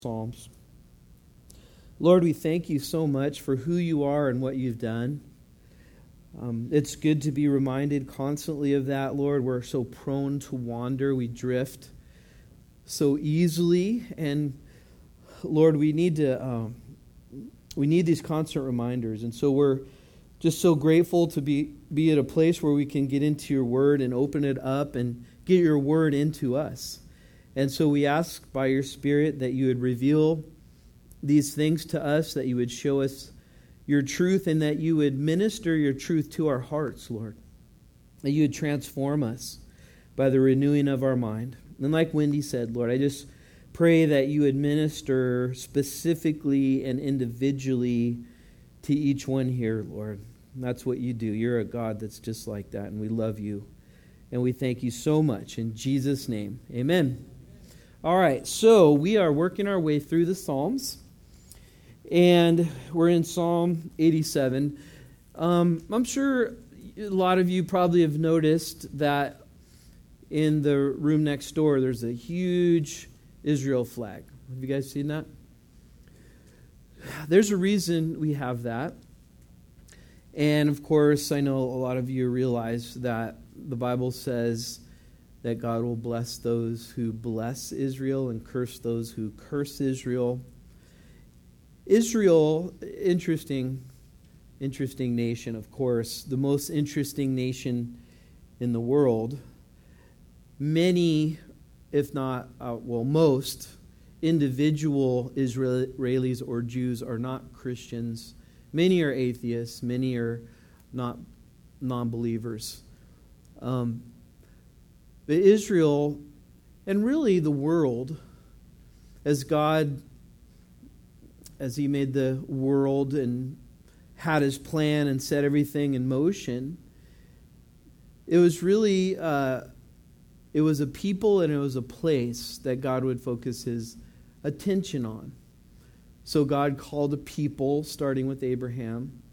Psalms. Lord, we thank you so much for who you are and what you've done. It's good to be reminded constantly of that, Lord. We're so prone to wander. We drift so easily. And Lord, we need these constant reminders. And so we're just so grateful to be at a place where we can get into your word and open it up and get your word into us. And so we ask by your Spirit that you would reveal these things to us, that you would show us your truth, and that you would minister your truth to our hearts, Lord. That you would transform us by the renewing of our mind. And like Wendy said, Lord, I just pray that you would minister specifically and individually to each one here, Lord. And that's what you do. You're a God that's just like that, and we love you. And we thank you so much. In Jesus' name, amen. All right, so we are working our way through the Psalms, and we're in Psalm 87. I'm sure a lot of you probably have noticed that in the room next door, there's a huge Israel flag. Have you guys seen that? There's a reason we have that. And of course, I know a lot of you realize that the Bible says that God will bless those who bless Israel and curse those who curse Israel. Israel, interesting nation, of course, the most interesting nation in the world. Many, if not, most individual Israelis or Jews are not Christians. Many are atheists. Many are not non-believers. But Israel, and really the world, as God, as He made the world and had His plan and set everything in motion, it was really, it was a people and it was a place that God would focus His attention on. So God called a people, starting with Abraham,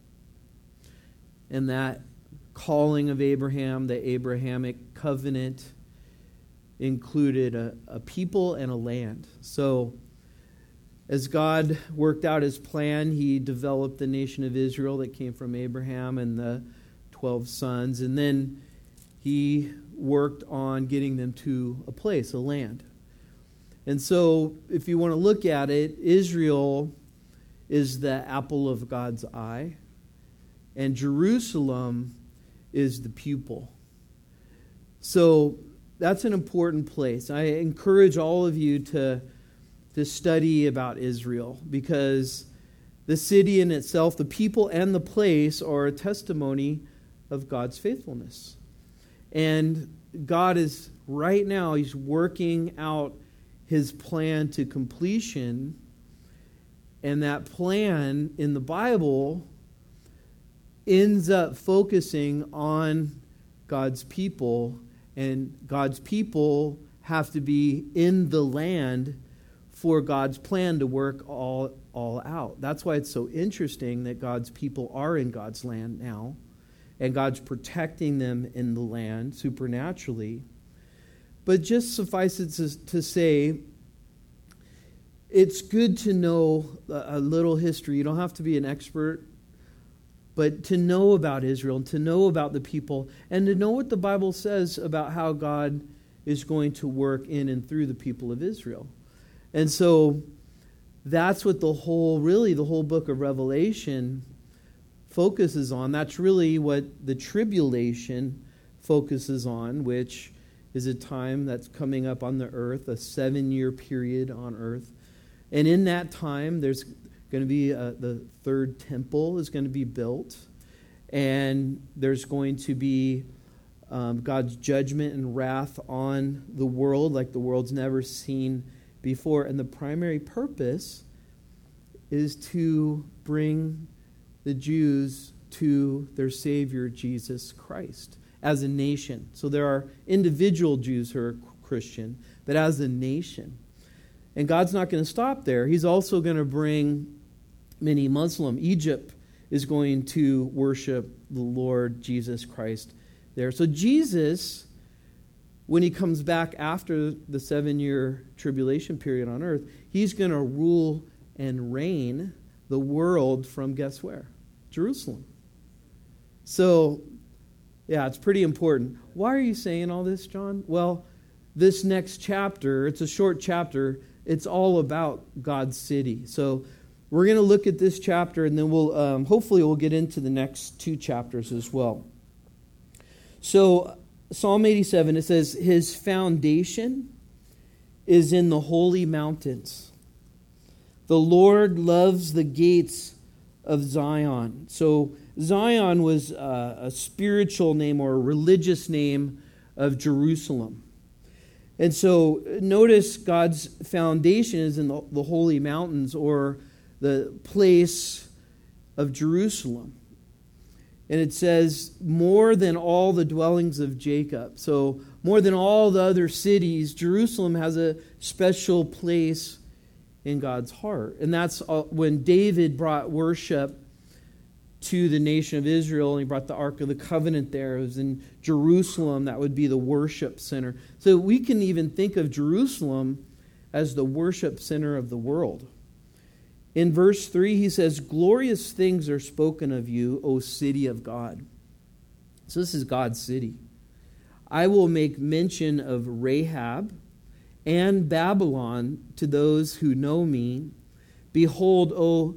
and that calling of Abraham, the Abrahamic covenant, included a people and a land. So as God worked out His plan, He developed the nation of Israel that came from Abraham and the 12 sons. And then He worked on getting them to a place, a land. And so if you want to look at it, Israel is the apple of God's eye, and Jerusalem is the pupil. So that's an important place. I encourage all of you to study about Israel, because the city in itself, the people and the place, are a testimony of God's faithfulness. And God is right now, He's working out His plan to completion. And that plan in the Bible ends up focusing on God's people. And God's people have to be in the land for God's plan to work all out. That's why it's so interesting that God's people are in God's land now, and God's protecting them in the land supernaturally. But just suffice it to say, it's good to know a little history. You don't have to be an expert, but to know about Israel, and to know about the people, and to know what the Bible says about how God is going to work in and through the people of Israel. And so that's what the whole book of Revelation focuses on. That's really what the tribulation focuses on, which is a time that's coming up on the earth, a 7-year period on earth. And in that time, there's going to be the third temple is going to be built, and there's going to be God's judgment and wrath on the world like the world's never seen before. And the primary purpose is to bring the Jews to their Savior, Jesus Christ, as a nation. So there are individual Jews who are Christian, but as a nation. And God's not going to stop there. He's also going to bring many Muslim. Egypt is going to worship the Lord Jesus Christ there. So Jesus when he comes back after the 7-year tribulation period on earth, he's going to rule and reign the world from, guess where? Jerusalem. So, yeah, it's pretty important. Why are you saying all this, John? Well, this next chapter, it's a short chapter, it's all about God's city. So we're going to look at this chapter, and then we'll hopefully we'll get into the next 2 chapters as well. So Psalm 87, it says, his foundation is in the holy mountains. The Lord loves the gates of Zion. So Zion was a spiritual name or a religious name of Jerusalem. And so notice God's foundation is in the holy mountains, or the place of Jerusalem. And it says, more than all the dwellings of Jacob. So more than all the other cities, Jerusalem has a special place in God's heart. And that's when David brought worship to the nation of Israel, and he brought the Ark of the Covenant there. It was in Jerusalem. That would be the worship center. So we can even think of Jerusalem as the worship center of the world. In verse 3, he says, glorious things are spoken of you, O city of God. So this is God's city. I will make mention of Rahab and Babylon to those who know me. Behold, O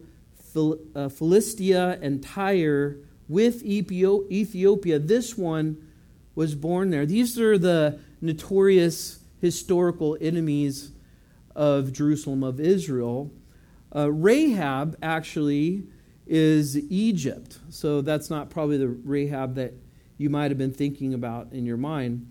Philistia and Tyre with Ethiopia, this one was born there. These are the notorious historical enemies of Jerusalem, of Israel. Rahab actually is Egypt. So that's not probably the Rahab that you might have been thinking about in your mind.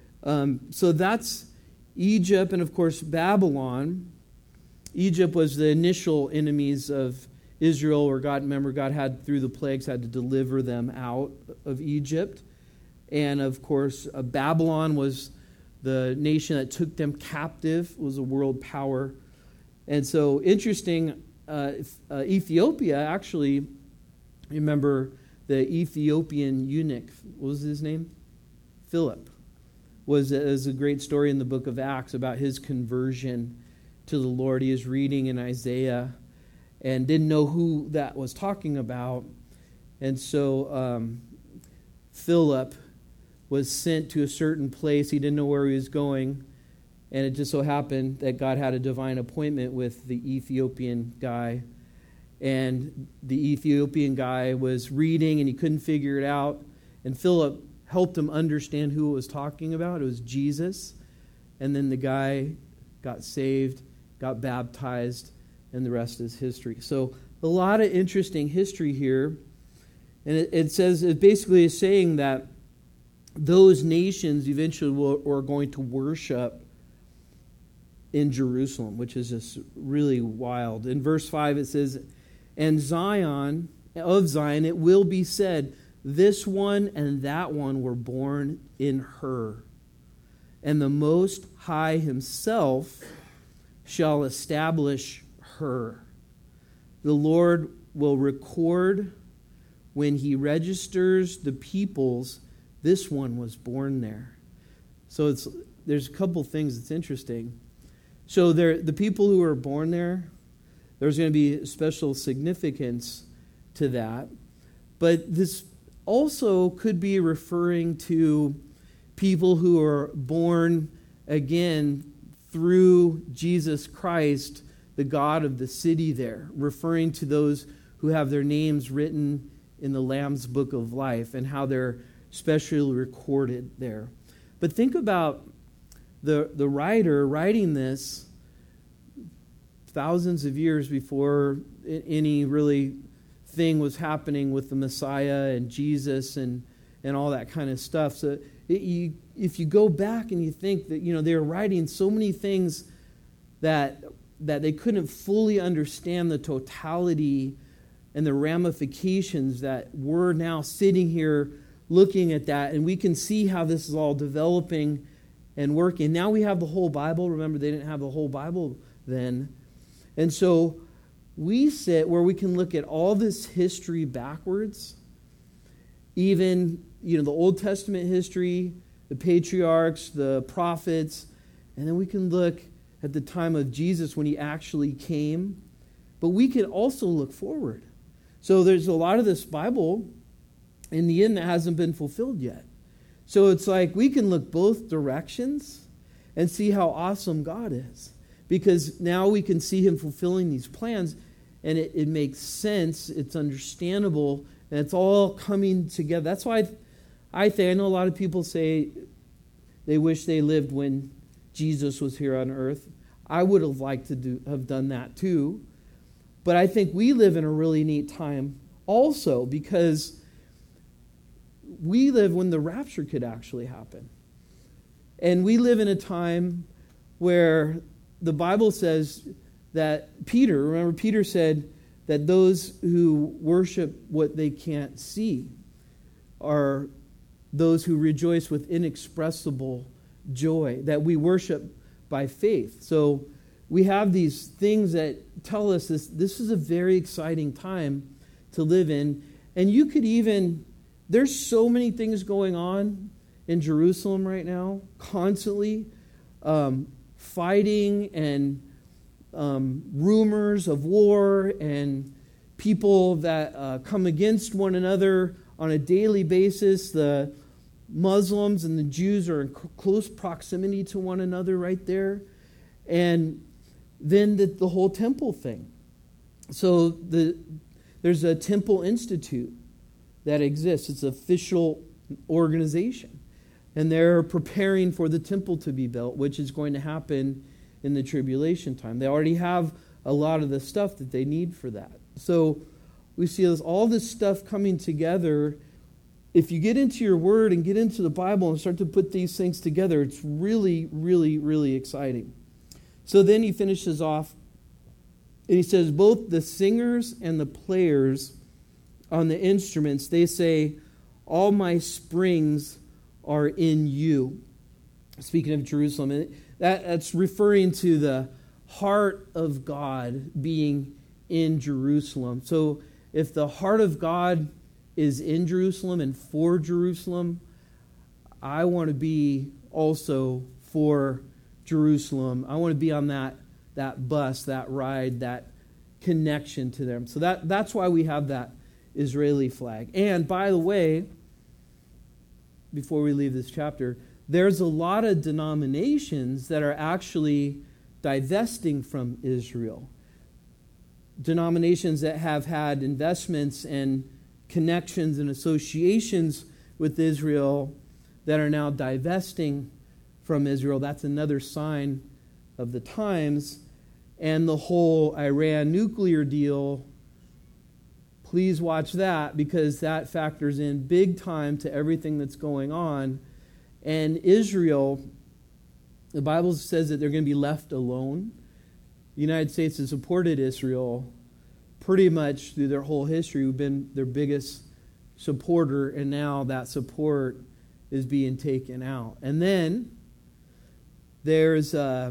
So that's Egypt, and of course Babylon. Egypt was the initial enemies of Israel, or God had, through the plagues, had to deliver them out of Egypt. And of course, Babylon was the nation that took them captive, was a world power. And so, interesting, Ethiopia, actually, remember the Ethiopian eunuch, what was his name? Philip. Is a great story in the book of Acts about his conversion to the Lord. He was reading in Isaiah and didn't know who that was talking about. And so Philip was sent to a certain place. He didn't know where he was going. And it just so happened that God had a divine appointment with the Ethiopian guy. And the Ethiopian guy was reading and he couldn't figure it out. And Philip helped him understand who it was talking about. It was Jesus. And then the guy got saved, got baptized, and the rest is history. So a lot of interesting history here. And it says, it basically is saying that those nations eventually are going to worship in Jerusalem, which is just really wild. In verse 5 it says, and Zion, it will be said, this one and that one were born in her. And the Most High himself shall establish her. The Lord will record when he registers the peoples, this one was born there. So there's a couple things that's interesting. So the people who were born there's going to be special significance to that. But this also could be referring to people who are born again through Jesus Christ, the God of the city there, referring to those who have their names written in the Lamb's Book of Life and how they're specially recorded there. But think about the writer writing this thousands of years before any really thing was happening with the Messiah and Jesus and all that kind of stuff. So if you go back and you think that they were writing so many things that they couldn't fully understand the totality and the ramifications, that we're now sitting here looking at that, and we can see how this is all developing and working. Now we have the whole Bible. Remember, they didn't have the whole Bible then. And so we sit where we can look at all this history backwards, even the Old Testament history, the patriarchs, the prophets, and then we can look at the time of Jesus when he actually came. But we can also look forward. So there's a lot of this Bible in the end that hasn't been fulfilled yet. So it's like we can look both directions and see how awesome God is. Because now we can see him fulfilling these plans, and it makes sense, it's understandable, and it's all coming together. That's why I know a lot of people say they wish they lived when Jesus was here on earth. I would have liked to have done that too. But I think we live in a really neat time also, because we live when the rapture could actually happen. And we live in a time where the Bible says that remember Peter said that those who worship what they can't see are those who rejoice with inexpressible joy, that we worship by faith. So we have these things that tell us this is a very exciting time to live in. And you could there's so many things going on in Jerusalem right now, constantly fighting and rumors of war and people that come against one another on a daily basis. The Muslims and the Jews are in close proximity to one another right there. And then the whole temple thing. So there's a Temple Institute that exists. It's an official organization. And they're preparing for the temple to be built, which is going to happen in the tribulation time. They already have a lot of the stuff that they need for that. So we see all this stuff coming together. If you get into your word and get into the Bible and start to put these things together, it's really, really, really exciting. So then he finishes off, and he says, both the singers and the players on the instruments, they say, all my springs are in you. Speaking of Jerusalem, and that's referring to the heart of God being in Jerusalem. So if the heart of God is in Jerusalem and for Jerusalem, I want to be also for Jerusalem. I want to be on that bus, that ride, that connection to them. So that's why we have that Israeli flag. And by the way, before we leave this chapter, there's a lot of denominations that are actually divesting from Israel. Denominations that have had investments and connections and associations with Israel that are now divesting from Israel. That's another sign of the times. And the whole Iran nuclear deal, please watch that, because that factors in big time to everything that's going on. And Israel, the Bible says that they're going to be left alone. The United States has supported Israel pretty much through their whole history. We've been their biggest supporter, and now that support is being taken out. And then there's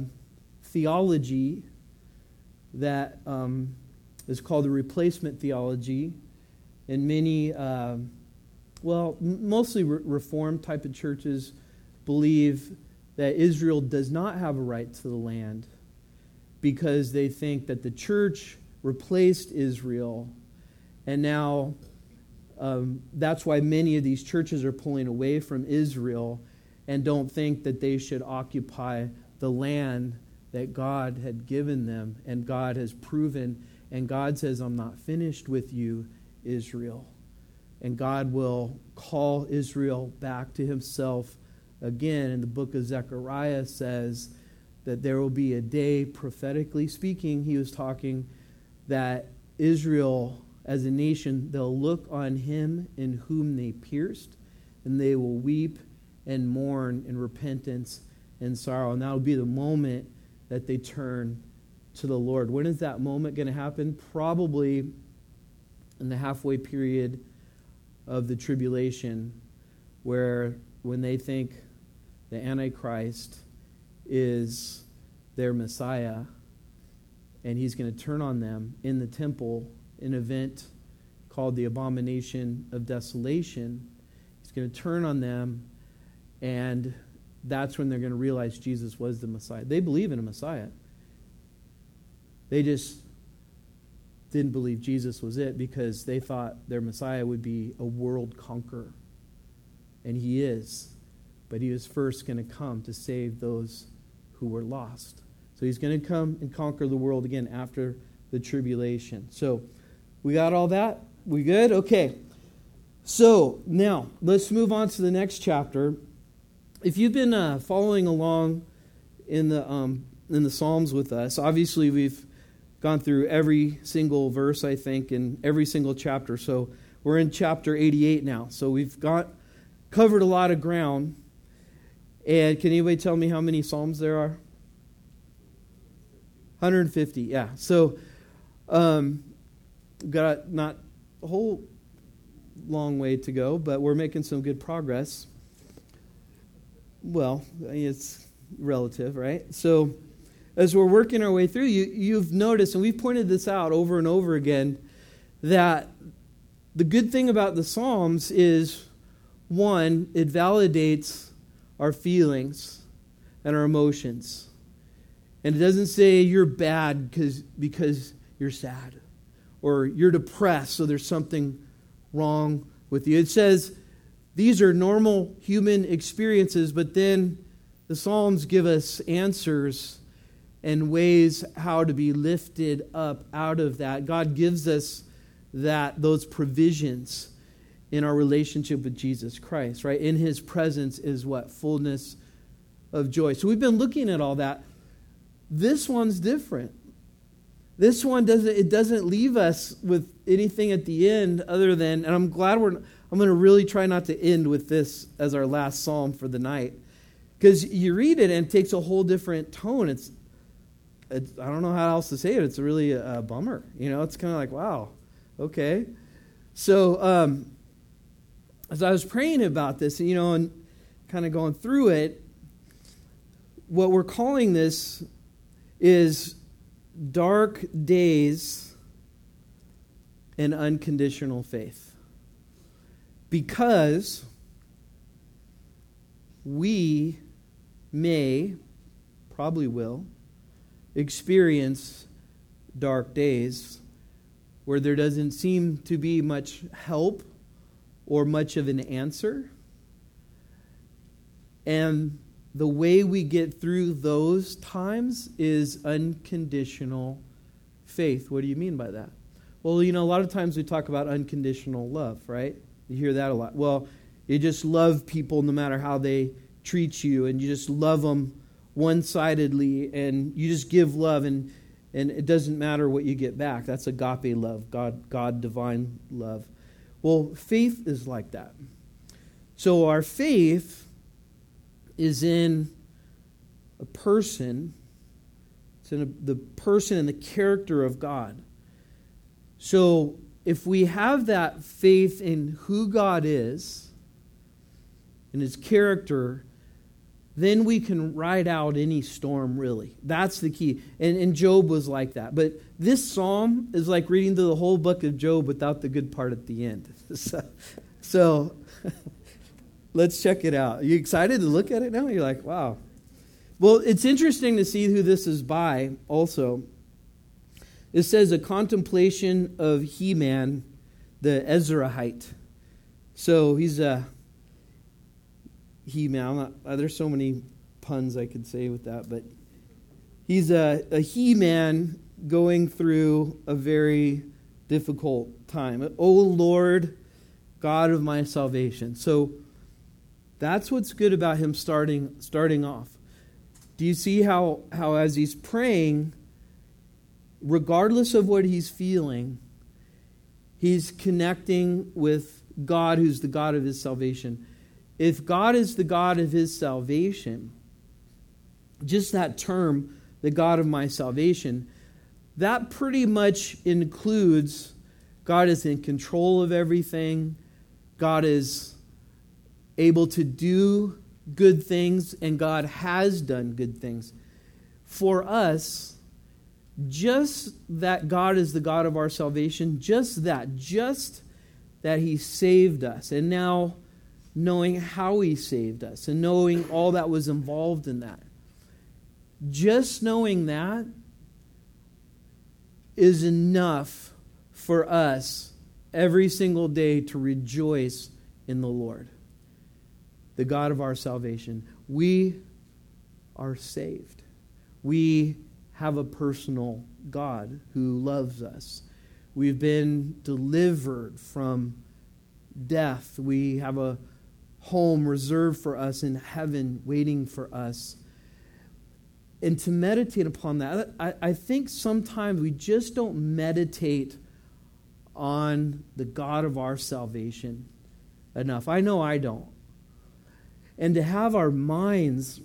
theology that is called the replacement theology, and many, mostly Reformed type of churches believe that Israel does not have a right to the land because they think that the church replaced Israel, and now that's why many of these churches are pulling away from Israel and don't think that they should occupy the land that God had given them and God has proven. And God says, I'm not finished with you, Israel. And God will call Israel back to himself again. And the book of Zechariah says that there will be a day, prophetically speaking, he was talking, that Israel as a nation, they'll look on him in whom they pierced, and they will weep and mourn in repentance and sorrow. And that will be the moment that they turn to the Lord. When is that moment going to happen? Probably in the halfway period of the tribulation, when they think the Antichrist is their Messiah, and he's going to turn on them in the temple, an event called the Abomination of Desolation. He's going to turn on them, And that's when they're going to realize Jesus was the Messiah. They believe in a Messiah. They just didn't believe Jesus was it because they thought their Messiah would be a world conqueror. And he is. But he was first going to come to save those who were lost. So he's going to come and conquer the world again after the tribulation. So we got all that? We good? Okay. So now let's move on to the next chapter. If you've been following along in the Psalms with us, obviously we've gone through every single verse, I think, in every single chapter. So we're in chapter 88 now. So we've covered a lot of ground. And can anybody tell me how many Psalms there are? 150, yeah. So got not a whole long way to go, but we're making some good progress. Well, it's relative, right? So as we're working our way through, you've noticed, and we've pointed this out over and over again, that the good thing about the Psalms is, one, it validates our feelings and our emotions. And it doesn't say you're bad because you're sad, or you're depressed, so there's something wrong with you. It says these are normal human experiences, but then the Psalms give us answers and ways how to be lifted up out of that. God gives us those provisions in our relationship with Jesus Christ, right? In his presence is what? Fullness of joy. So we've been looking at all that. This one's different. This one doesn't leave us with anything at the end other than, and I'm glad I'm going to really try not to end with this as our last psalm for the night, because you read it and it takes a whole different tone. It's I don't know how else to say it. It's really a bummer. It's kind of like, wow, okay. So as I was praying about this, and kind of going through it, what we're calling this is dark days and unconditional faith. Because we probably will, experience dark days where there doesn't seem to be much help or much of an answer. And the way we get through those times is unconditional faith. What do you mean by that? Well, a lot of times we talk about unconditional love, right? You hear that a lot. Well, you just love people no matter how they treat you, and you just love them one-sidedly, and you just give love, and it doesn't matter what you get back. That's agape love, God divine love. Well, faith is like that. So our faith is in a person. It's in the person and the character of God. So if we have that faith in who God is and his character, then we can ride out any storm, really. That's the key. And Job was like that. But this psalm is like reading through the whole book of Job without the good part at the end. So let's check it out. Are you excited to look at it now? You're like, wow. Well, it's interesting to see who this is by also. It says a contemplation of Heman, the Ezrahite. So he's a He-Man. There's so many puns I could say with that, but he's a He-Man going through a very difficult time. O Lord, God of my salvation. So that's what's good about him starting off. Do you see how as he's praying, regardless of what he's feeling, he's connecting with God, who's the God of his salvation. If God is the God of his salvation, just that term, the God of my salvation, that pretty much includes God is in control of everything. God is able to do good things, and God has done good things. For us, just that God is the God of our salvation, just that he saved us. And now knowing how he saved us and knowing all that was involved in that. Just knowing that is enough for us every single day to rejoice in the Lord, the God of our salvation. We are saved. We have a personal God who loves us. We've been delivered from death. We have a home reserved for us in heaven waiting for us. And to meditate upon that, I think sometimes we just don't meditate on the God of our salvation enough. I know I don't. And to have our minds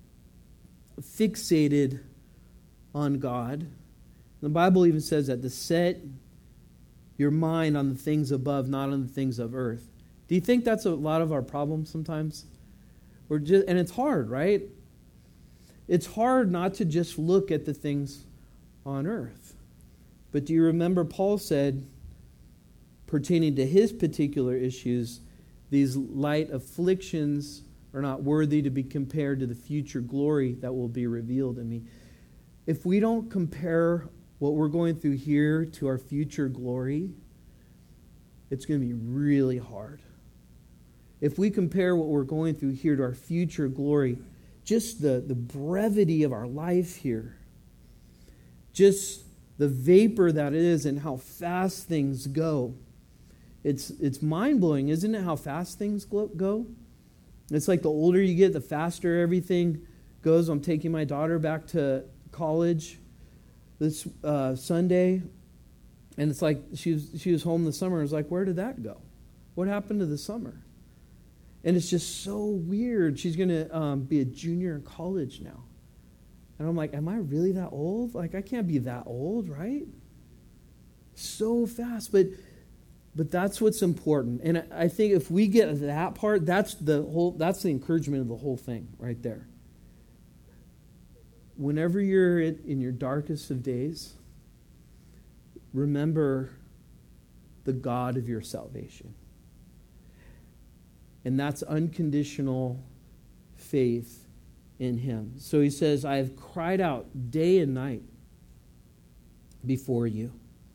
fixated on God. The Bible even says that, to set your mind on the things above, not on the things of earth. Do you think that's a lot of our problem sometimes? And it's hard, right? It's hard not to just look at the things on earth. But do you remember Paul said, pertaining to his particular issues, these light afflictions are not worthy to be compared to the future glory that will be revealed in me. If we don't compare what we're going through here to our future glory, it's going to be really hard. If we compare what we're going through here to our future glory, just the brevity of our life here, just the vapor that it is and how fast things go, it's mind-blowing, isn't it, how fast things go? It's like the older you get, the faster everything goes. I'm taking my daughter back to college this Sunday, and it's like she was home this summer. I was like, where did that go? What happened to the summer? And it's just so weird. She's going to be a junior in college now. And I'm like, am I really that old? Like, I can't be that old, right? So fast. But that's what's important. And I think if we get that part, that's the encouragement of the whole thing right there. Whenever you're in your darkest of days, remember the God of your salvation. And that's unconditional faith in him. So he says, I have cried out day and night before you.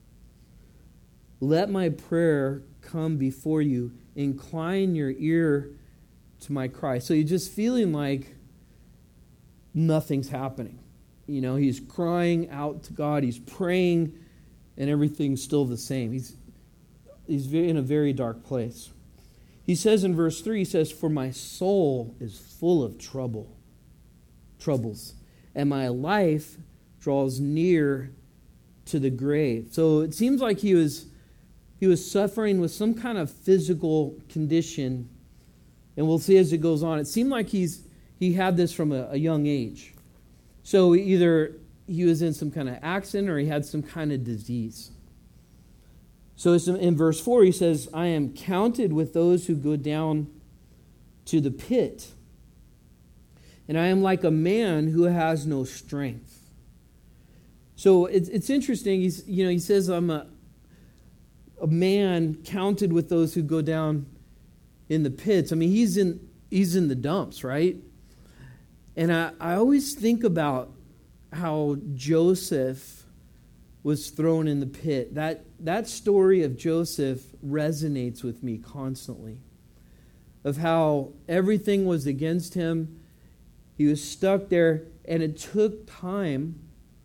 Let my prayer come before you. Incline your ear to my cry. So you're just feeling like nothing's happening. You know, he's crying out to God. He's praying, and everything's still the same. He's in a very dark place. He says in verse 3, he says, for my soul is full of troubles, and my life draws near to the grave. So it seems like he was suffering with some kind of physical condition, and we'll see as it goes on. It seemed like he had this from a young age. So either he was in some kind of accident or he had some kind of disease. So in verse 4, he says, I am counted with those who go down to the pit, and I am like a man who has no strength. So it's interesting. He says, I'm a man counted with those who go down in the pits. I mean, he's in the dumps, right? And I always think about how Joseph was thrown in the pit. That story of Joseph resonates with me constantly, of how everything was against him. He was stuck there, and it took time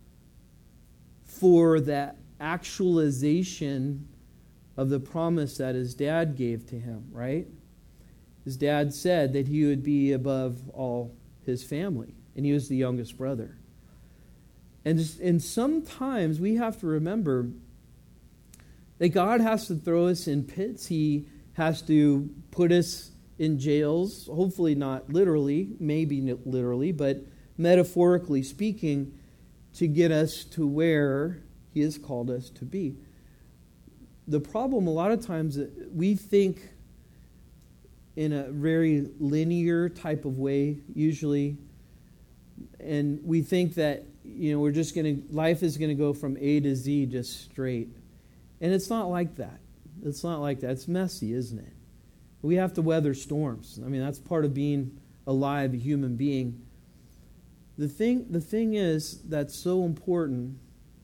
for that actualization of the promise that his dad gave to him, right? His dad said that he would be above all his family, and he was the youngest brother. And sometimes we have to remember that God has to throw us in pits. He has to put us in jails, hopefully not literally, maybe literally, but metaphorically speaking, to get us to where he has called us to be. The problem a lot of times, we think in a very linear type of way, usually, and we think that, life is going to go from A to Z just straight. And it's not like that. It's not like that. It's messy, isn't it? We have to weather storms. I mean, that's part of being alive, a human being. The thing is that's so important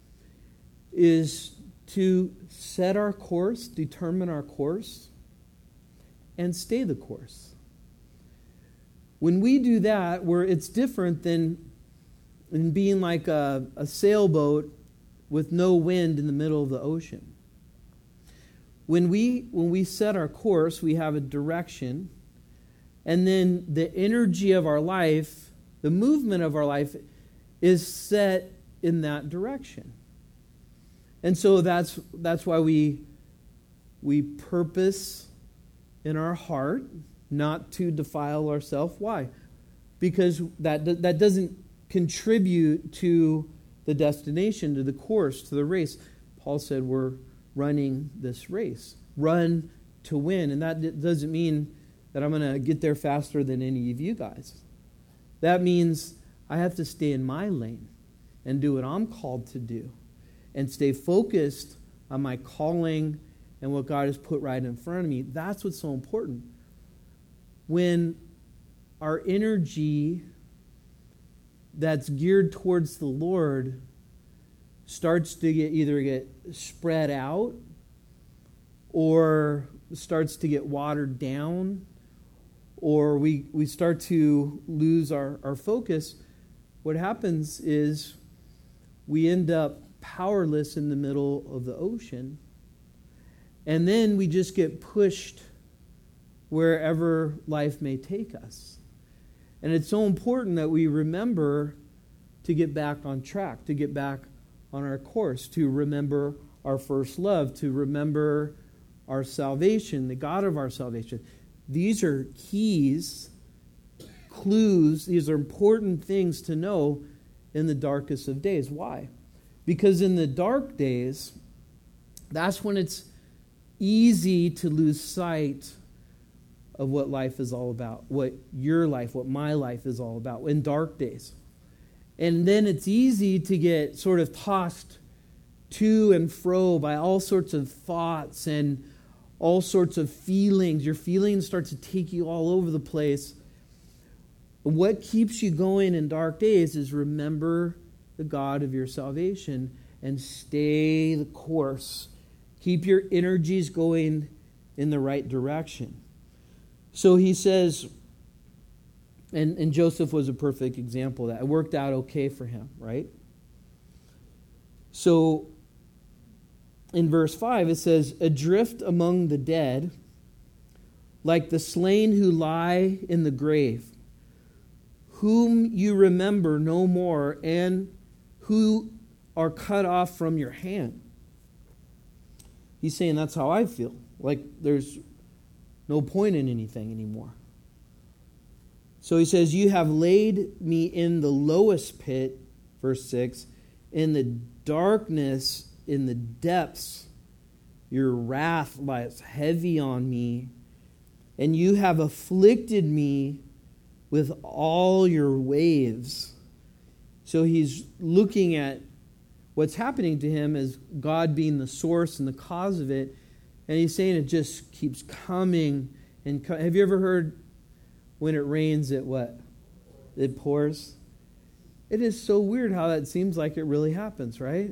is to set our course, determine our course, and stay the course. When we do that, it's different than being like a sailboat with no wind in the middle of the ocean. When we set our course, we have a direction, and then the energy of our life, the movement of our life, is set in that direction. And so that's why we purpose in our heart not to defile ourselves. Why? Because that doesn't contribute to the destination, to the course, to the race. Paul said we're running this race. Run to win. And that doesn't mean that I'm going to get there faster than any of you guys. That means I have to stay in my lane and do what I'm called to do and stay focused on my calling and what God has put right in front of me. That's what's so important. When our energy that's geared towards the Lord starts to get spread out or starts to get watered down, or we start to lose our focus, what happens is we end up powerless in the middle of the ocean, and then we just get pushed wherever life may take us. And it's so important that we remember to get back on track, to get back on our course, to remember our first love, to remember our salvation, the God of our salvation. These are keys, clues, these are important things to know in the darkest of days. Why? Because in the dark days, that's when it's easy to lose sight of what life is all about, what your life, what my life is all about in dark days. And then it's easy to get sort of tossed to and fro by all sorts of thoughts and all sorts of feelings. Your feelings start to take you all over the place. What keeps you going in dark days is remember the God of your salvation and stay the course. Keep your energies going in the right direction. So he says, and Joseph was a perfect example of that. It worked out okay for him, right? So in verse 5 it says, adrift among the dead, like the slain who lie in the grave, whom you remember no more, and who are cut off from your hand. He's saying that's how I feel. Like there's no point in anything anymore. So he says, you have laid me in the lowest pit, verse 6, in the darkness, in the depths. Your wrath lies heavy on me, and you have afflicted me with all your waves. So he's looking at what's happening to him as God being the source and the cause of it. And he's saying it just keeps coming. And have you ever heard when it rains, it what? It pours? It is so weird how that seems like it really happens, right?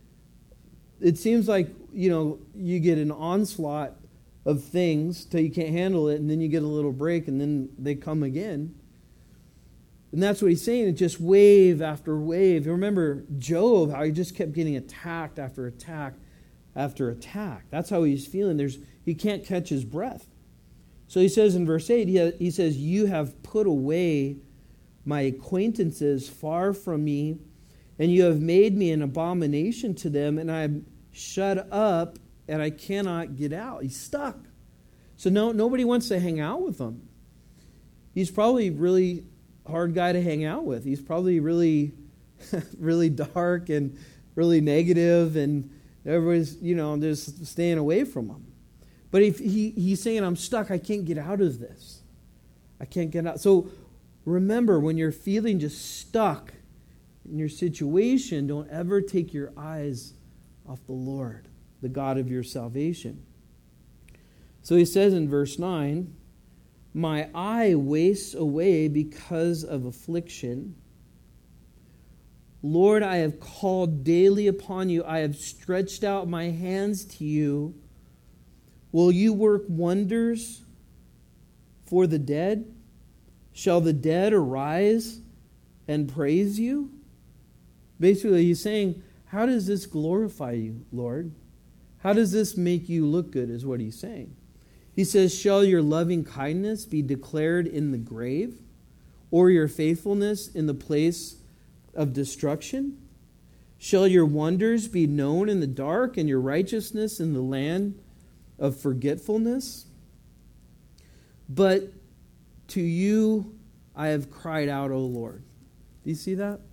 It seems like, you get an onslaught of things till you can't handle it, and then you get a little break, and then they come again. And that's what he's saying. It's just wave after wave. You remember Job, how he just kept getting attacked after attack after attack. That's how he's feeling. He can't catch his breath. So he says in verse 8, he says, you have put away my acquaintances far from me, and you have made me an abomination to them, and I am shut up, and I cannot get out. He's stuck. So nobody wants to hang out with him. He's probably really hard guy to hang out with. He's probably really, really dark and really negative, and everybody's, just staying away from him. But if he's saying, I'm stuck, I can't get out of this. I can't get out. So remember, when you're feeling just stuck in your situation, don't ever take your eyes off the Lord, the God of your salvation. So he says in verse 9, my eye wastes away because of affliction. Lord, I have called daily upon you. I have stretched out my hands to you. Will you work wonders for the dead? Shall the dead arise and praise you? Basically, he's saying, how does this glorify you, Lord? How does this make you look good, is what he's saying. He says, shall your loving kindness be declared in the grave, or your faithfulness in the place of destruction? Shall your wonders be known in the dark, and your righteousness in the land of forgetfulness? But to you I have cried out, O Lord. Do you see that?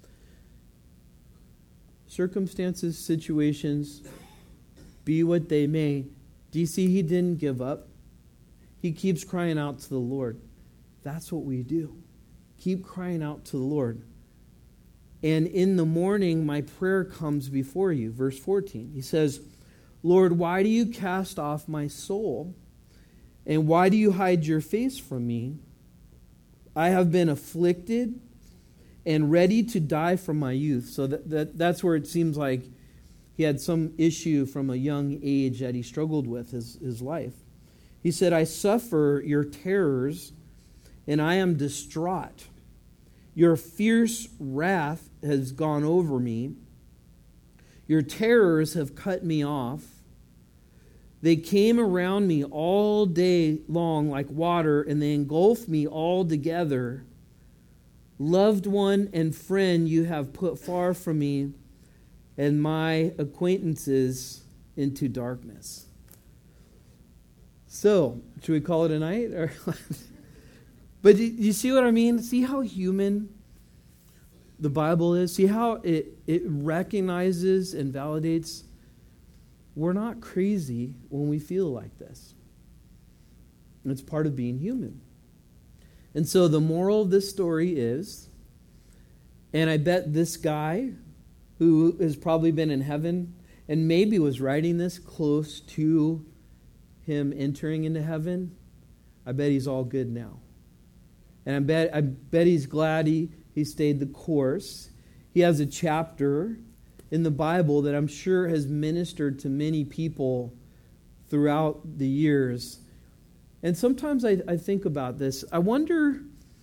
Circumstances, situations, be what they may. Do you see he didn't give up? He keeps crying out to the Lord. That's what we do. Keep crying out to the Lord. And in the morning, my prayer comes before you. Verse 14. He says, Lord, why do you cast off my soul? And why do you hide your face from me? I have been afflicted and ready to die from my youth. So that's where it seems like he had some issue from a young age that he struggled with his life. He said, I suffer your terrors, and I am distraught. Your fierce wrath has gone over me. Your terrors have cut me off. They came around me all day long like water, and they engulfed me all together. Loved one and friend you have put far from me, and my acquaintances into darkness. So, should we call it a night? But you see what I mean? See how human the Bible is? See how it recognizes and validates we're not crazy when we feel like this. It's part of being human. And so the moral of this story is, and I bet this guy who has probably been in heaven and maybe was writing this close to him entering into heaven, I bet he's all good now. And I bet he's glad he stayed the course. He has a chapter in the Bible that I'm sure has ministered to many people throughout the years. And sometimes I think about this. I wonder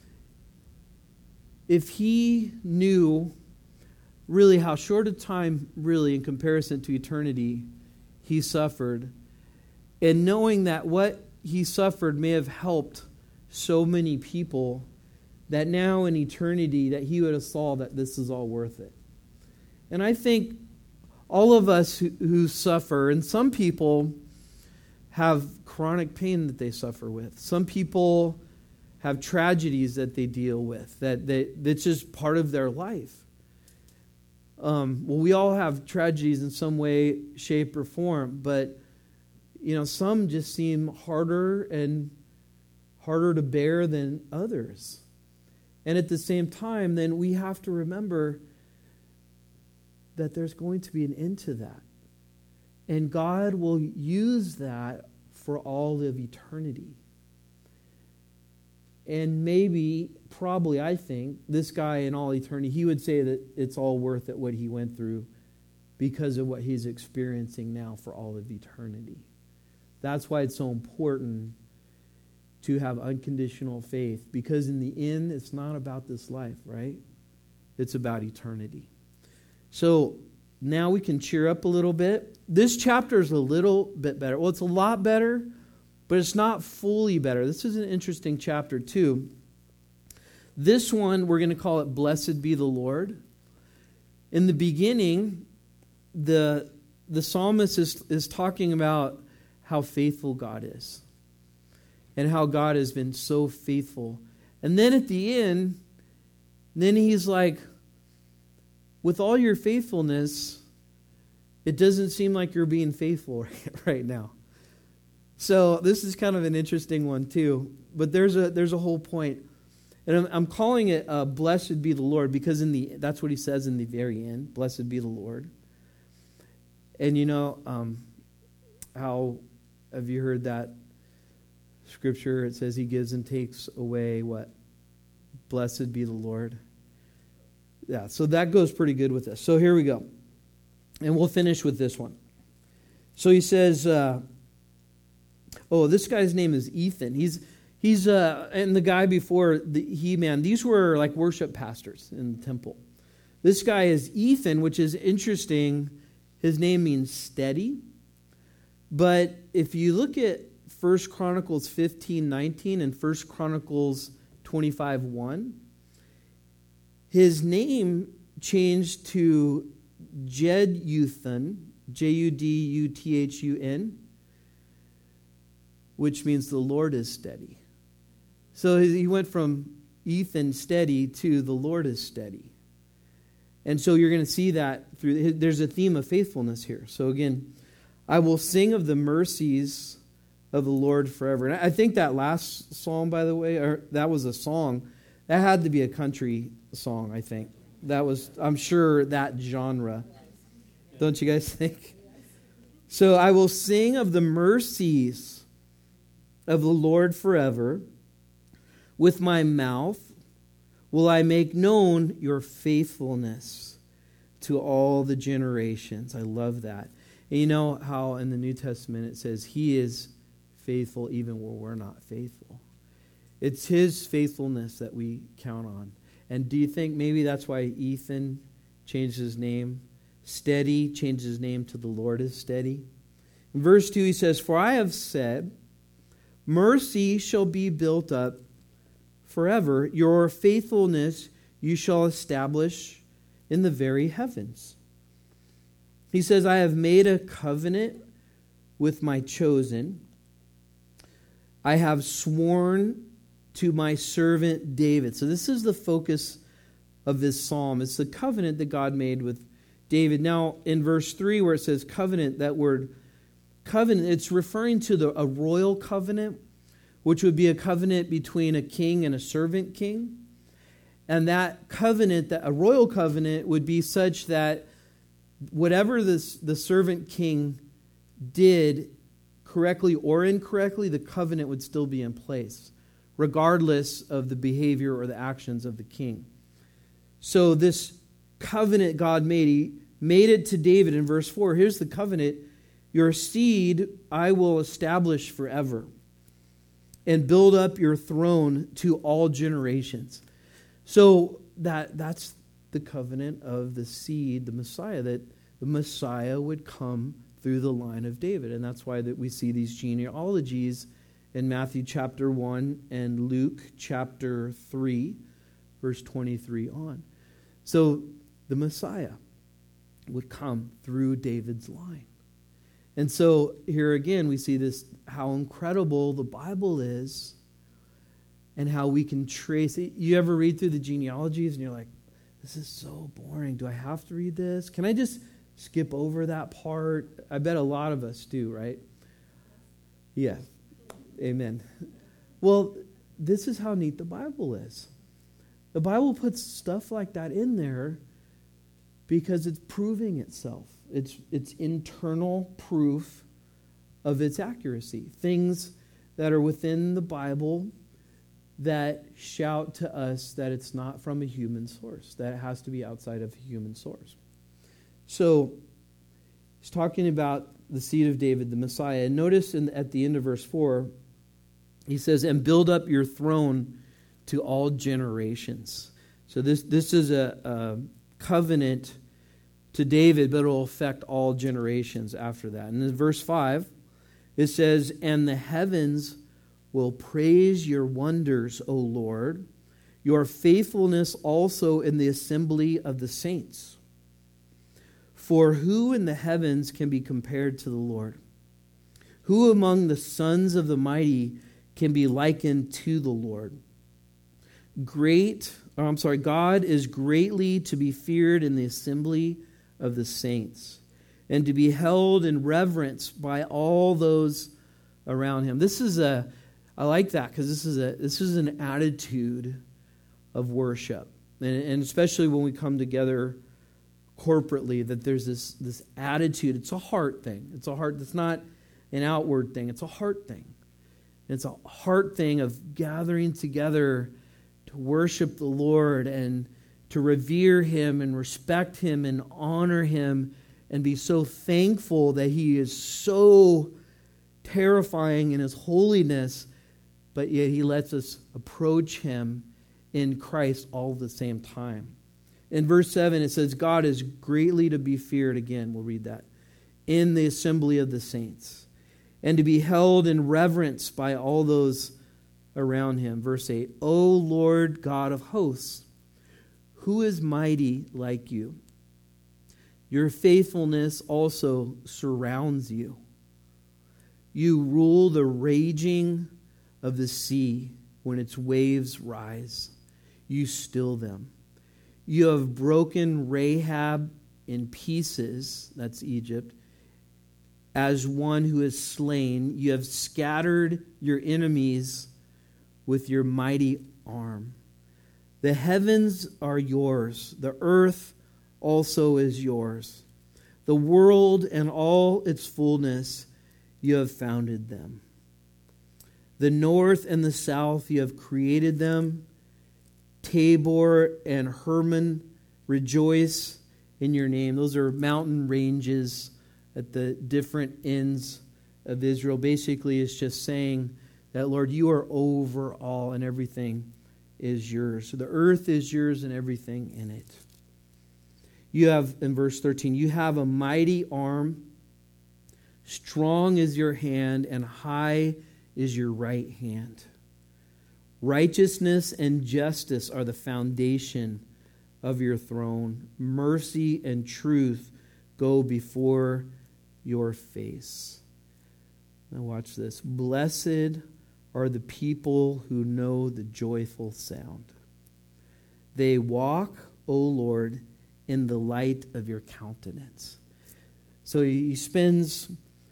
if he knew really how short a time, really, in comparison to eternity, he suffered. And knowing that what he suffered may have helped so many people, that now in eternity that he would have saw that this is all worth it. And I think all of us who suffer, and some people have chronic pain that they suffer with. Some people have tragedies that they deal with, that's just part of their life. Well, we all have tragedies in some way, shape, or form, but some just seem harder to bear than others. And at the same time, then we have to remember that there's going to be an end to that. And God will use that for all of eternity. And maybe, probably, I think, this guy in all eternity, he would say that it's all worth it what he went through because of what he's experiencing now for all of eternity. That's why it's so important to have unconditional faith, because in the end, it's not about this life, right? It's about eternity. So now we can cheer up a little bit. This chapter is a little bit better. Well, it's a lot better, but it's not fully better. This is an interesting chapter too. This one, we're going to call it Blessed Be the Lord. In the beginning, the psalmist is talking about how faithful God is and how God has been so faithful. And then at the end, then he's like, with all your faithfulness, it doesn't seem like you're being faithful right now. So this is kind of an interesting one too. But there's a whole point. And I'm calling it Blessed Be the Lord, because that's what he says in the very end. Blessed be the Lord. And how Have you heard that scripture? It says he gives and takes away what? Blessed be the Lord. Yeah, so that goes pretty good with this. So here we go. And we'll finish with this one. So he says, this guy's name is Ethan. He's and the guy before the He-Man, these were like worship pastors in the temple. This guy is Ethan, which is interesting. His name means steady. But if you look at 1 Chronicles 15:19 and 1 Chronicles 25:1, his name changed to Jeduthun, Juduthun, which means the Lord is steady. So he went from Ethan steady to the Lord is steady. And so you're going to see that there's a theme of faithfulness here. So again, I will sing of the mercies of the Lord forever. And I think that last psalm, by the way, that was a song. That had to be a country song, I think. That was, I'm sure, that genre. Don't you guys think? So I will sing of the mercies of the Lord forever. With my mouth will I make known your faithfulness to all the generations. I love that. And you know how in the New Testament it says he is faithful even when we're not faithful. It's his faithfulness that we count on. And do you think maybe that's why Ethan changed his name? Steady changed his name to the Lord is steady. In verse 2 he says, for I have said, mercy shall be built up forever. Your faithfulness you shall establish in the very heavens. He says, I have made a covenant with my chosen. I have sworn to my servant David. So this is the focus of this psalm. It's the covenant that God made with David. Now, in verse 3 where it says covenant, that word covenant, it's referring to a royal covenant, which would be a covenant between a king and a servant king. And that covenant, a royal covenant, would be such that whatever the servant king did, correctly or incorrectly, the covenant would still be in place, regardless of the behavior or the actions of the king. So this covenant God made, he made it to David in verse 4. Here's the covenant. Your seed I will establish forever and build up your throne to all generations. So that's the covenant of the seed, the Messiah, that the Messiah would come through the line of David. And that's why that we see these genealogies in Matthew chapter 1 and Luke chapter 3, verse 23 on. So the Messiah would come through David's line. And so here again we see this, how incredible the Bible is and how we can trace it. You ever read through the genealogies and you're like, this is so boring. Do I have to read this? Can I just skip over that part? I bet a lot of us do, right? Yeah. Amen. Well, this is how neat the Bible is. The Bible puts stuff like that in there because it's proving itself. It's internal proof of its accuracy. Things that are within the Bible that shout to us that it's not from a human source, that it has to be outside of a human source. So he's talking about the seed of David, the Messiah. And notice at the end of verse 4, he says, and build up your throne to all generations. So this is a covenant to David, but it will affect all generations after that. And in verse 5, it says, and the heavens will praise your wonders, O Lord, your faithfulness also in the assembly of the saints. For who in the heavens can be compared to the Lord? Who among the sons of the mighty can be likened to the Lord? God is greatly to be feared in the assembly of the saints, and to be held in reverence by all those around him. I like that because this is an attitude of worship, and especially when we come together corporately, that there's this attitude. It's a heart thing. It's a heart that's not an outward thing. It's a heart thing. It's a heart thing of gathering together to worship the Lord and to revere Him and respect Him and honor Him and be so thankful that He is so terrifying in His holiness, but yet He lets us approach Him in Christ all at the same time. In verse 7 it says, God is greatly to be feared, again we'll read that, in the assembly of the saints, and to be held in reverence by all those around Him. Verse 8, O Lord God of hosts, who is mighty like you? Your faithfulness also surrounds you. You rule the raging of the sea when its waves rise. You still them. You have broken Rahab in pieces, that's Egypt, as one who is slain. You have scattered your enemies with your mighty arm. The heavens are yours. The earth also is yours. The world and all its fullness, you have founded them. The north and the south, you have created them. Tabor and Hermon rejoice in your name. Those are mountain ranges at the different ends of Israel. Basically, it's just saying that, Lord, you are over all and everything is yours. So the earth is yours and everything in it. You have, in verse 13, you have a mighty arm, strong is your hand, and high is your right hand. Righteousness and justice are the foundation of your throne. Mercy and truth go before your face. Now watch this. Blessed are the people who know the joyful sound. They walk, O Lord, in the light of your countenance. So he spends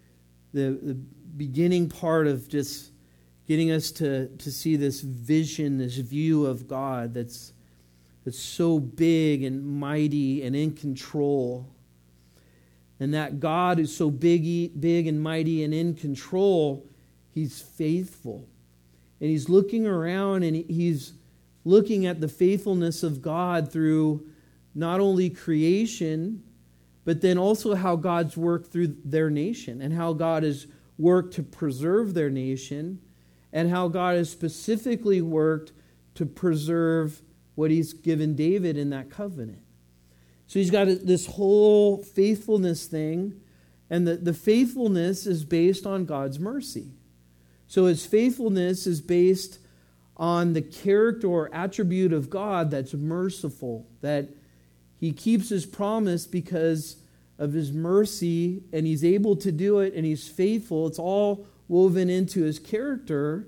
the beginning part of just getting us to see this vision, this view of God that's so big and mighty and in control. And that God is so big and mighty and in control, He's faithful. And He's looking around and He's looking at the faithfulness of God through not only creation, but then also how God's worked through their nation and how God has worked to preserve their nation and how God has specifically worked to preserve what He's given David in that covenant. So He's got this whole faithfulness thing, and the faithfulness is based on God's mercy. So His faithfulness is based on the character or attribute of God that's merciful, that He keeps His promise because of His mercy, and He's able to do it, and He's faithful. It's all woven into His character.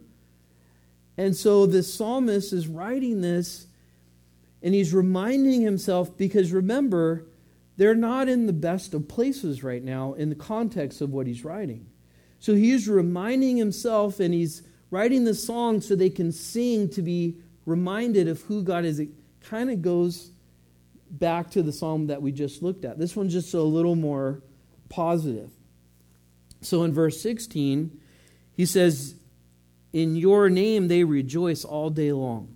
And so the psalmist is writing this, and he's reminding himself, because remember, they're not in the best of places right now in the context of what he's writing. So he's reminding himself, and he's writing the song so they can sing to be reminded of who God is. It kind of goes back to the psalm that we just looked at. This one's just a little more positive. So in verse 16, he says, in your name they rejoice all day long,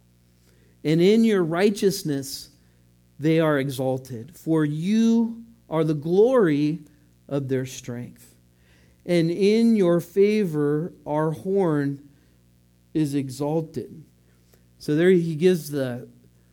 and in your righteousness they are exalted, for you are the glory of their strength. And in your favor our horn is exalted. So there he gives the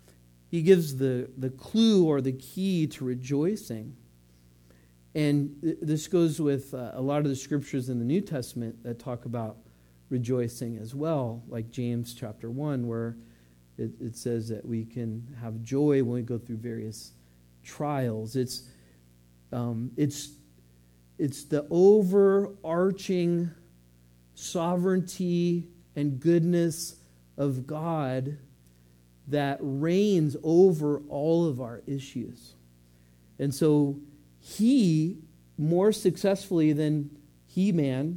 clue or the key to rejoicing. And this goes with a lot of the scriptures in the New Testament that talk about rejoicing as well, like James chapter 1, where it says that we can have joy when we go through various trials. It's the overarching sovereignty and goodness of God that reigns over all of our issues. And so He, more successfully than He-Man,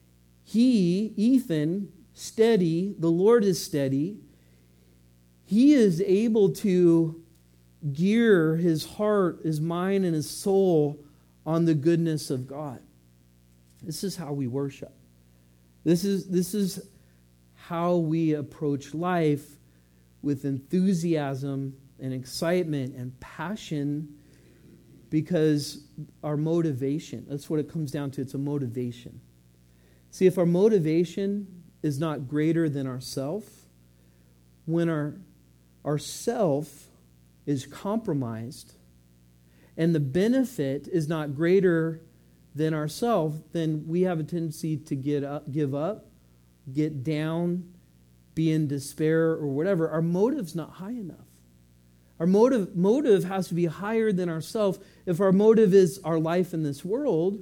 Ethan, steady, the Lord is steady. He is able to gear his heart, his mind, and his soul on the goodness of God. This is how we worship. This is how we approach life with enthusiasm and excitement and passion, because our motivation, that's what it comes down to. It's a motivation. See, if our motivation is not greater than ourself, when our self is compromised and the benefit is not greater than ourself, then we have a tendency to give up, get down, be in despair or whatever. Our motive's not high enough. Our motive has to be higher than ourself. If our motive is our life in this world,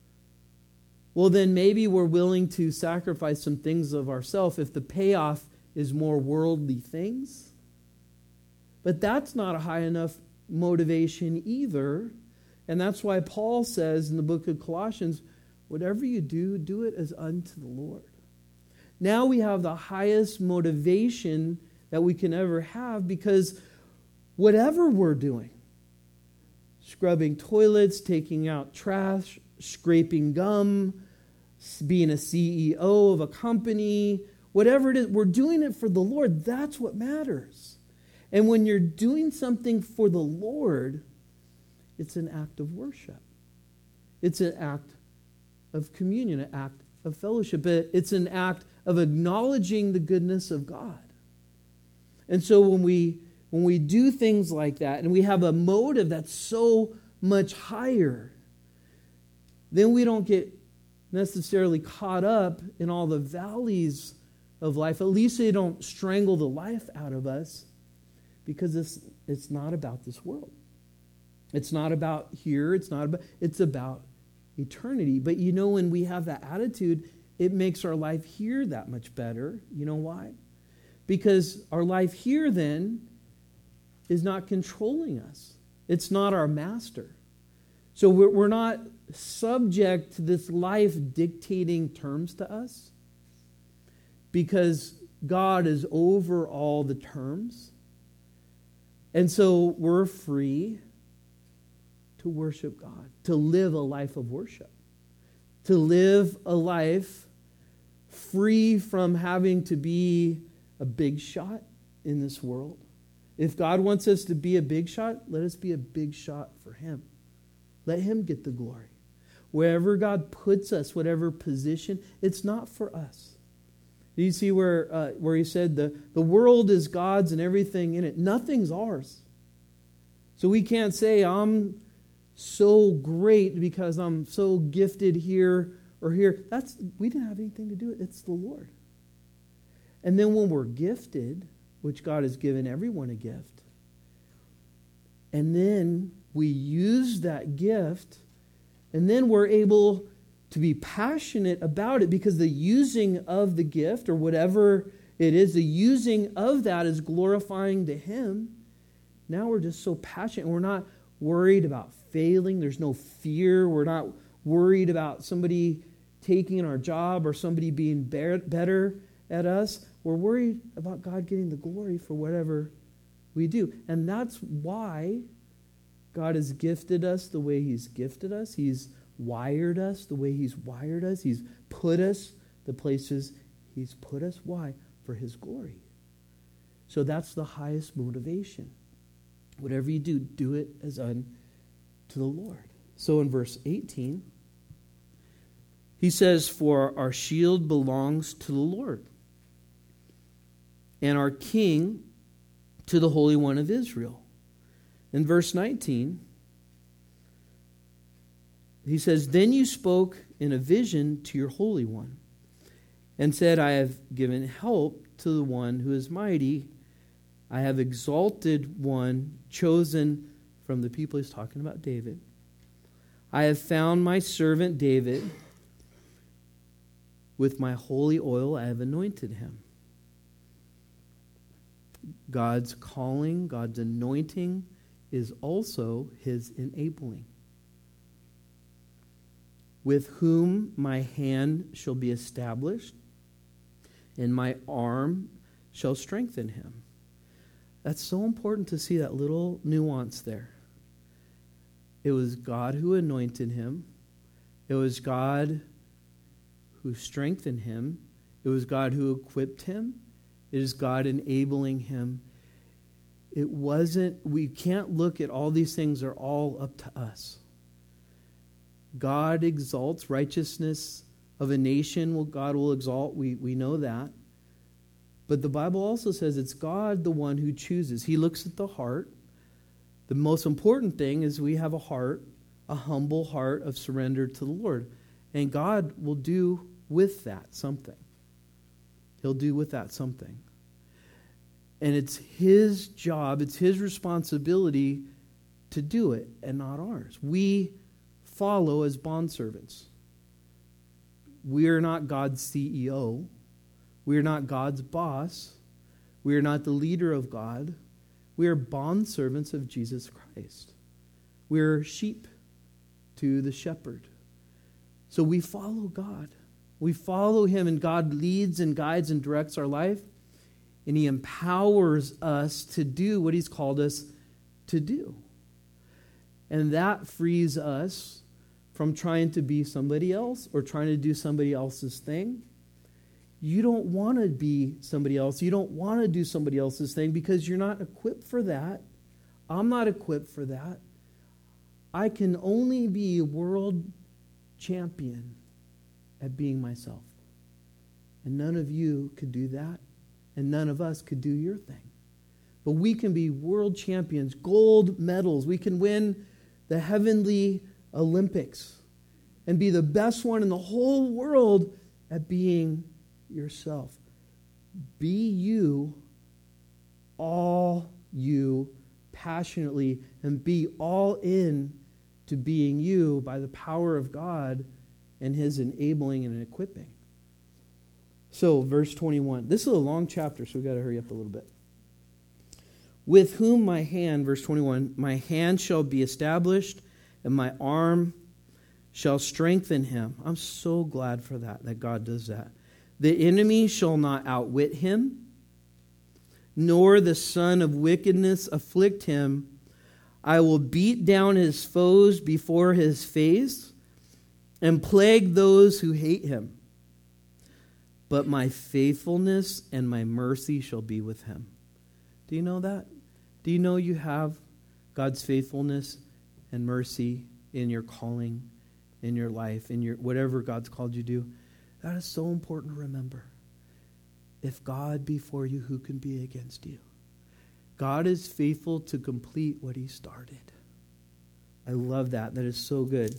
well, then maybe we're willing to sacrifice some things of ourselves if the payoff is more worldly things. But that's not a high enough motivation either. And that's why Paul says in the book of Colossians, whatever you do, do it as unto the Lord. Now we have the highest motivation that we can ever have, because whatever we're doing, scrubbing toilets, taking out trash, scraping gum, being a CEO of a company, whatever it is, we're doing it for the Lord. That's what matters. And when you're doing something for the Lord, it's an act of worship. It's an act of communion, an act of fellowship. It's an act of acknowledging the goodness of God. And so when we do things like that, and we have a motive that's so much higher, then we don't get necessarily caught up in all the valleys of life. At least they don't strangle the life out of us, because it's not about this world. It's not about here. It's about eternity. But you know, when we have that attitude, it makes our life here that much better. You know why? Because our life here then is not controlling us. It's not our master. So we're not subject to this life dictating terms to us, because God is over all the terms. And so we're free to worship God, to live a life of worship, to live a life free from having to be a big shot in this world. If God wants us to be a big shot, let us be a big shot for Him. Let Him get the glory. Wherever God puts us, whatever position, it's not for us. Do you see where He said the world is God's and everything in it? Nothing's ours. So we can't say, I'm so great because I'm so gifted here or here. We didn't have anything to do with it. It's the Lord. And then when we're gifted, which God has given everyone a gift, and then we use that gift, and then we're able to be passionate about it, because the using of the gift, or whatever it is, the using of that is glorifying to Him. Now we're just so passionate. We're not worried about failing. There's no fear. We're not worried about somebody taking our job or somebody being better at us. We're worried about God getting the glory for whatever we do. And that's why God has gifted us the way He's gifted us. He's wired us the way He's wired us. He's put us the places He's put us. Why? For His glory. So that's the highest motivation. Whatever you do, do it as unto the Lord. So in verse 18, he says, for our shield belongs to the Lord, and our King to the Holy One of Israel. In verse 19, he says, then you spoke in a vision to your Holy One, and said, I have given help to the one who is mighty. I have exalted one chosen from the people. He's talking about David. I have found my servant David. With my holy oil I have anointed him. God's calling, God's anointing is also His enabling. With whom my hand shall be established, and my arm shall strengthen him. That's so important to see that little nuance there. It was God who anointed him. It was God who strengthened him. It was God who equipped him. It is God enabling him. It wasn't, we can't look at all these things are all up to us. God exalts righteousness of a nation. God will exalt. We know that. But the Bible also says it's God the one who chooses. He looks at the heart. The most important thing is we have a heart, a humble heart of surrender to the Lord. And God will do with that something. He'll do with that something. And it's His job, it's His responsibility to do it and not ours. We follow as bondservants. We are not God's CEO. We are not God's boss. We are not the leader of God. We are bondservants of Jesus Christ. We are sheep to the shepherd. So we follow God. We follow Him, and God leads and guides and directs our life. And He empowers us to do what He's called us to do. And that frees us from trying to be somebody else or trying to do somebody else's thing. You don't want to be somebody else. You don't want to do somebody else's thing because you're not equipped for that. I'm not equipped for that. I can only be a world champion at being myself. And none of you could do that. And none of us could do your thing. But we can be world champions, gold medals. We can win the heavenly Olympics and be the best one in the whole world at being yourself. Be you, all you, passionately, and be all in to being you by the power of God and His enabling and equipping. So, verse 21. This is a long chapter, so we've got to hurry up a little bit. With whom my hand, verse 21, my hand shall be established, and my arm shall strengthen him. I'm so glad for that God does that. The enemy shall not outwit him, nor the son of wickedness afflict him. I will beat down his foes before his face, and plague those who hate him. But my faithfulness and my mercy shall be with him. Do you know that? Do you know you have God's faithfulness and mercy in your calling, in your life, in your whatever God's called you to do? That is so important to remember. If God be for you, who can be against you? God is faithful to complete what He started. I love that. That is so good.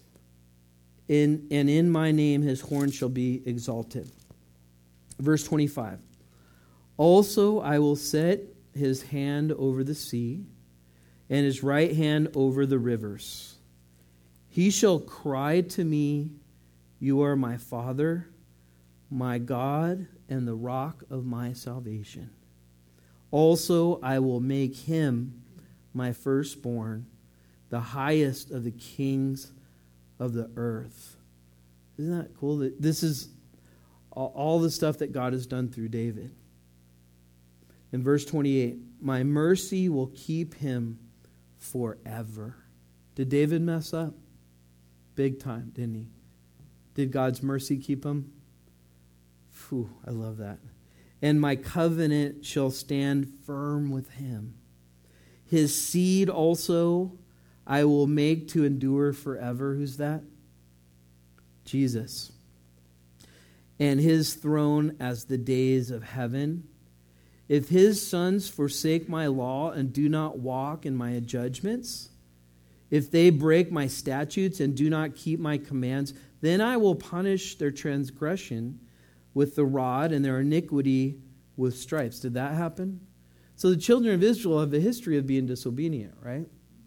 In my name His horn shall be exalted. Verse 25. Also I will set His hand over the sea, and His right hand over the rivers. He shall cry to me, you are my Father, my God, and the rock of my salvation. Also I will make him my firstborn, the highest of the kings of the earth. Isn't that cool? This is all the stuff that God has done through David. In verse 28, my mercy will keep him forever. Did David mess up? Big time, didn't he? Did God's mercy keep him? Phew, I love that. And my covenant shall stand firm with him. His seed also I will make to endure forever. Who's that? Jesus. And his throne as the days of heaven. If his sons forsake my law and do not walk in my judgments, if they break my statutes and do not keep my commands, then I will punish their transgression with the rod and their iniquity with stripes. Did that happen? So the children of Israel have a history of being disobedient, right?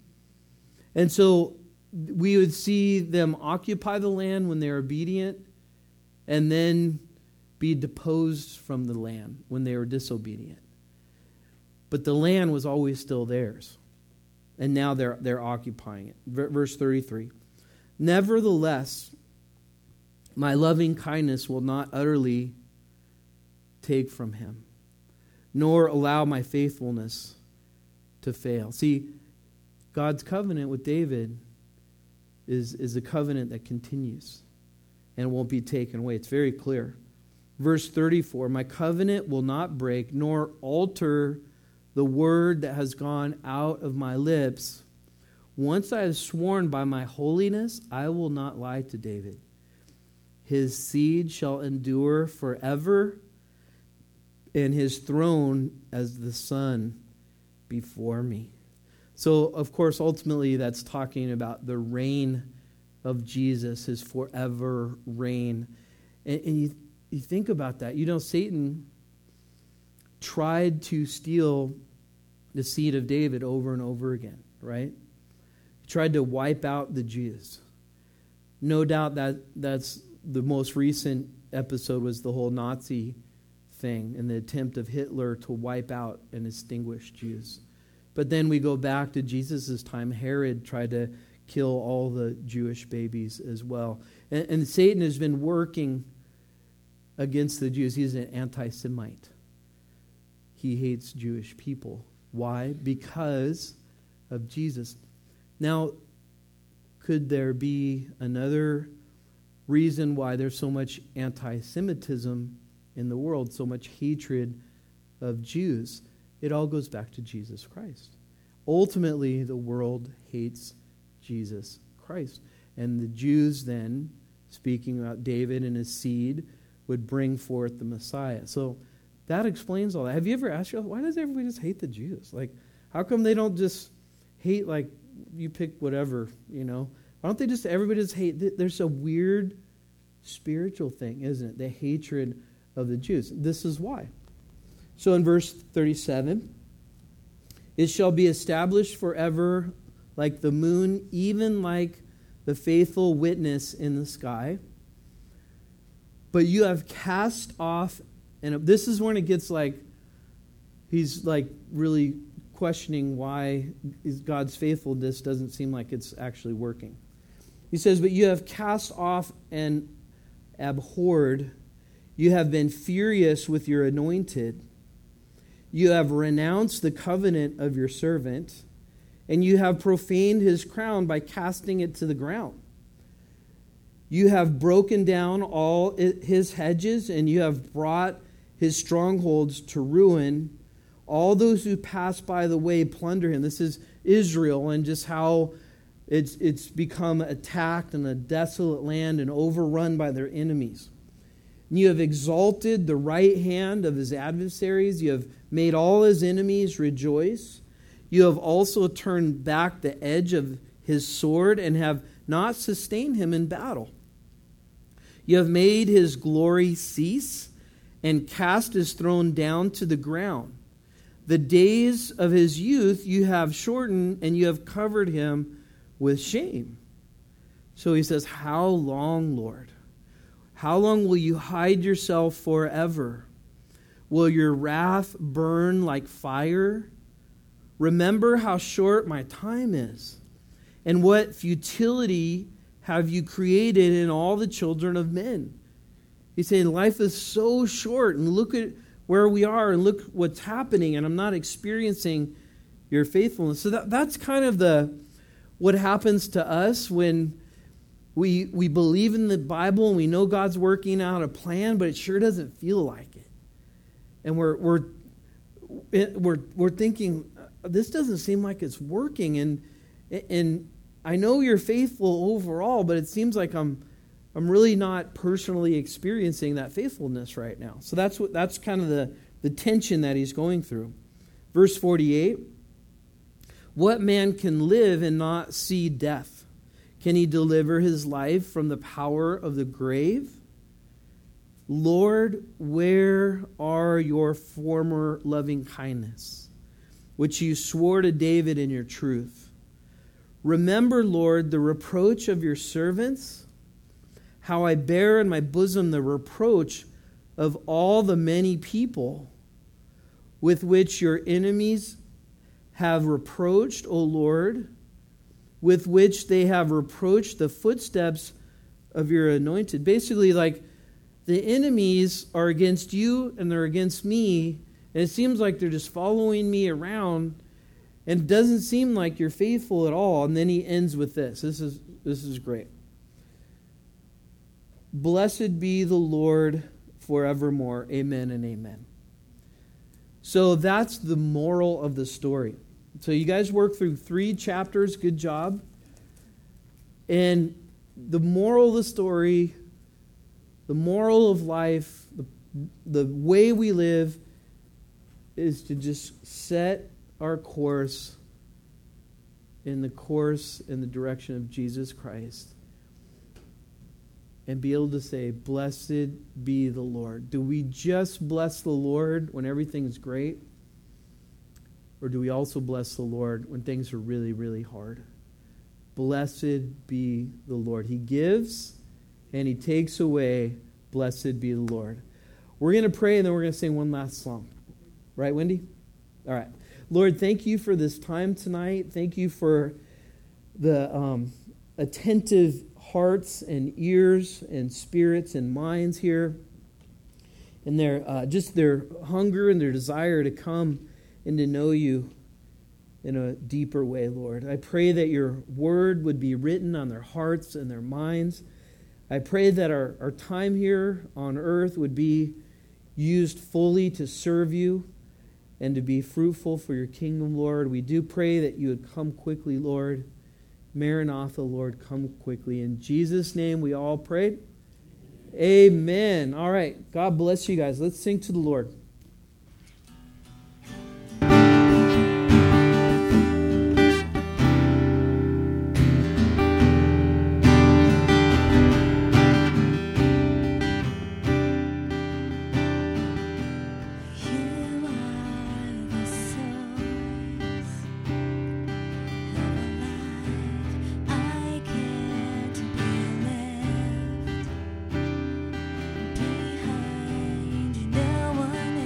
And so we would see them occupy the land when they're obedient and then be deposed from the land when they were disobedient. But the land was always still theirs. And now they're occupying it. Verse 33. Nevertheless, my loving kindness will not utterly take from him, nor allow my faithfulness to fail. See, God's covenant with David is a covenant that continues. and won't be taken away. It's very clear. Verse 34, my covenant will not break, nor alter the word that has gone out of my lips. Once I have sworn by my holiness, I will not lie to David. His seed shall endure forever, and his throne as the sun before me. So, of course, ultimately that's talking about the reign of Jesus, his forever reign. And you think about that. You know, Satan tried to steal the seed of David over and over again, right? He tried to wipe out the Jews. No doubt that's the most recent episode was the whole Nazi thing and the attempt of Hitler to wipe out and extinguish Jews. But then we go back to Jesus' time. Herod tried to kill all the Jewish babies as well. And Satan has been working against the Jews. He's an anti-Semite. He hates Jewish people. Why? Because of Jesus. Now, could there be another reason why there's so much anti-Semitism in the world, so much hatred of Jews? It all goes back to Jesus Christ. Ultimately, the world hates Jesus Christ. And the Jews then, speaking about David and his seed, would bring forth the Messiah. So that explains all that. Have you ever asked yourself, why does everybody just hate the Jews? Like, how come they don't just hate, like, you pick whatever, you know? Why don't they just, everybody just hate? There's a weird spiritual thing, isn't it? The hatred of the Jews. This is why. So in verse 37, it shall be established forever like the moon, even like the faithful witness in the sky. But you have cast off, and this is when it gets like, he's like really questioning why God's faithfulness doesn't seem like it's actually working. He says, but you have cast off and abhorred. You have been furious with your anointed. You have renounced the covenant of your servant, and you have profaned his crown by casting it to the ground. You have broken down all his hedges, and you have brought his strongholds to ruin. All those who pass by the way plunder him. This is Israel and just how it's become attacked in a desolate land and overrun by their enemies. And you have exalted the right hand of his adversaries. You have made all his enemies rejoice. You have also turned back the edge of his sword and have not sustained him in battle. You have made his glory cease and cast his throne down to the ground. The days of his youth you have shortened, and you have covered him with shame. So he says, how long, Lord? How long will you hide yourself forever? Will your wrath burn like fire? Remember how short my time is, and what futility have you created in all the children of men. He's saying life is so short, and look at where we are, and look what's happening, and I'm not experiencing your faithfulness. So that's kind of what happens to us when we believe in the Bible and we know God's working out a plan, but it sure doesn't feel like it. And we're thinking, this doesn't seem like it's working, and I know you're faithful overall, but it seems like I'm really not personally experiencing that faithfulness right now. So that's kind of the tension that he's going through. Verse 48, what man can live and not see death? Can he deliver his life from the power of the grave? Lord, where are your former loving kindness, which you swore to David in your truth? Remember, Lord, the reproach of your servants, how I bear in my bosom the reproach of all the many people with which your enemies have reproached, O Lord, with which they have reproached the footsteps of your anointed. Basically, like, the enemies are against you and they're against me, and it seems like they're just following me around, and it doesn't seem like you're faithful at all. And then he ends with this. This is great. Blessed be the Lord forevermore. Amen and amen. So that's the moral of the story. So you guys worked through 3 chapters. Good job. And the moral of the story, the moral of life, the way we live is to just set our course in the direction of Jesus Christ. And be able to say, blessed be the Lord. Do we just bless the Lord when everything is great? Or do we also bless the Lord when things are really, really hard? Blessed be the Lord. He gives and He takes away. Blessed be the Lord. We're going to pray and then we're going to sing one last song. Right, Wendy? All right. Lord, thank you for this time tonight. Thank you for the attentive hearts and ears and spirits and minds here, and their hunger and their desire to come and to know you in a deeper way, Lord. I pray that your word would be written on their hearts and their minds. I pray that our time here on earth would be used fully to serve you and to be fruitful for your kingdom, Lord. We do pray that you would come quickly, Lord. Maranatha, Lord, come quickly. In Jesus' name we all prayed. Amen. All right. God bless you guys. Let's sing to the Lord. Behind no one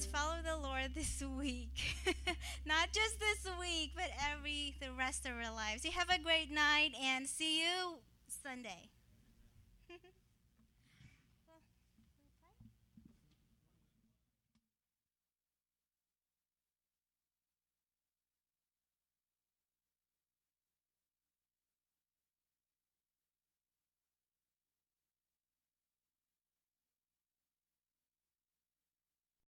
let's follow the Lord this week. Not just this week, but the rest of our lives. You have a great night and see you Sunday.